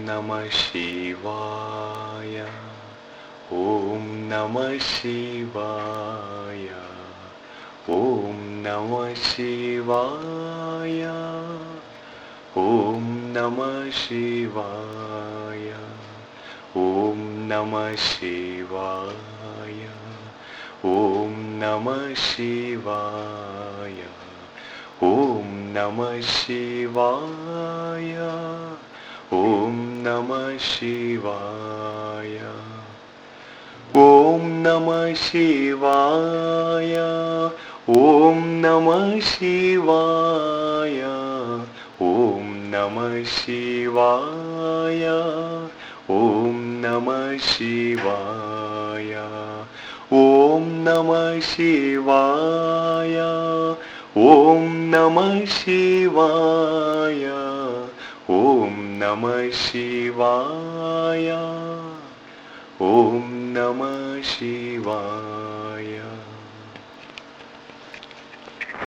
नमः शिवाय। ॐ नमः शिवाय। ॐ नमः शिवाय। ॐ नमः शिवाय। ॐ नमः शिवाय। ॐ नमः शिवाय। ॐ नमः शिवाय। ॐ नमः शिवाय। ॐ नमः शिवाय। ॐ नमः शिवाय। ॐ नमः शिवाय। ॐ नमः शिवाय। ॐ नमः शिवाय। ॐ नमः शिवाय। ॐ नमः शिवाय। ॐ नमः शिवाय।